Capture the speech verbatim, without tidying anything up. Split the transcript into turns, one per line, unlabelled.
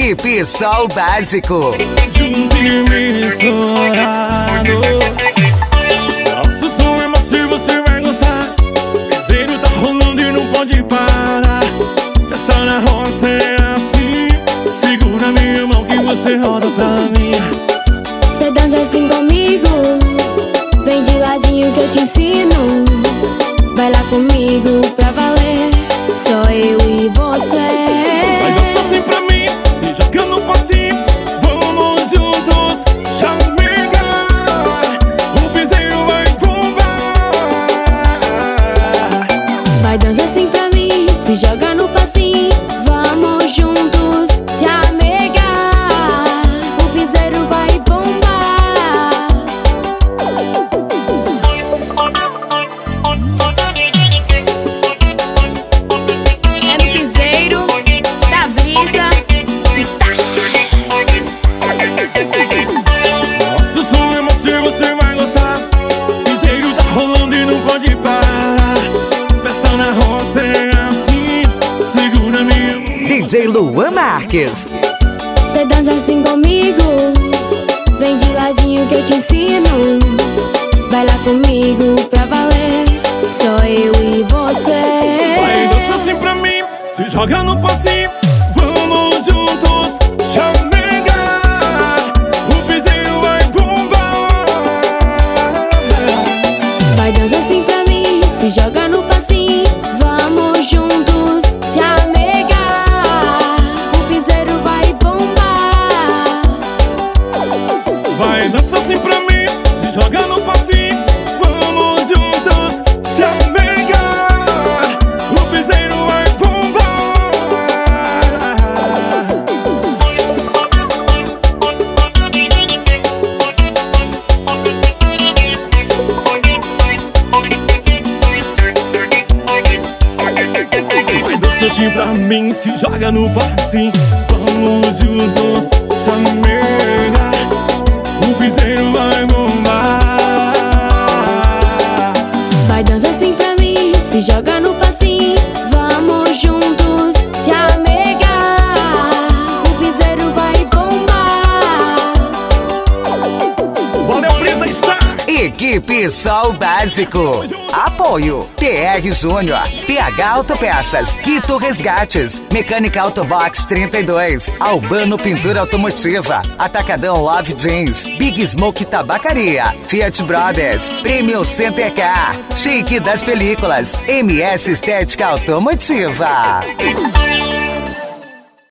Equipe Sol Básico.
Junto e misturado. Nosso som é macio, você vai gostar. Piseiro tá rolando e não pode parar. Festa na roça é assim. Segura minha mão que você roda pra mim.
Cê dança assim comigo, vem de ladinho que eu te ensino. Vai lá comigo pra valer, só eu e você.
Vai dançar assim pra mim, se joga no passinho. Vamos juntos, chamegar. O piseiro vai bombar.
Vai dançar assim pra mim, se joga no passinho. Vamos juntos, chamegar. O piseiro vai bombar. É no piseiro da brisa. Está.
Nosso som é macio, você vai gostar. Piseiro tá rolando e não pode parar. Festa na roça é assim. Segura minha mão.
D J Luan Marques.
Cê dança assim comigo, vem de ladinho que eu te ensino. Vai lá comigo pra valer, só eu e você.
Vai dançar assim pra mim, se joga no passinho. Vamos juntos, chamegar. O piseiro vai bombar.
Vai dançar assim pra mim, se joga no passinho. Vamos juntos, chamegar. O piseiro vai bombar.
Vai dançar assim pra mim, se joga no passinho. Vamos juntos, chamegar. O piseiro vai bombar. Vai dançar assim pra mim, se joga no passinho. Vamos juntos, chamegar. O piseiro vai bombar.
Vai dançar assim pra mim, se joga no passinho. Vamos juntos, chamegar. O piseiro vai bombar.
Valeu, Brisa Star.
Equipe Sol Básico. Apoio T R Júnior, P H Autopeças, Quito Resgates, Mecânica Autobox trinta e dois, Albano Pintura Automotiva, Atacadão Love Jeans, Big Smoke Tabacaria, Fiat Brothers, Premium Center Car, Chique das Películas, M S Estética Automotiva.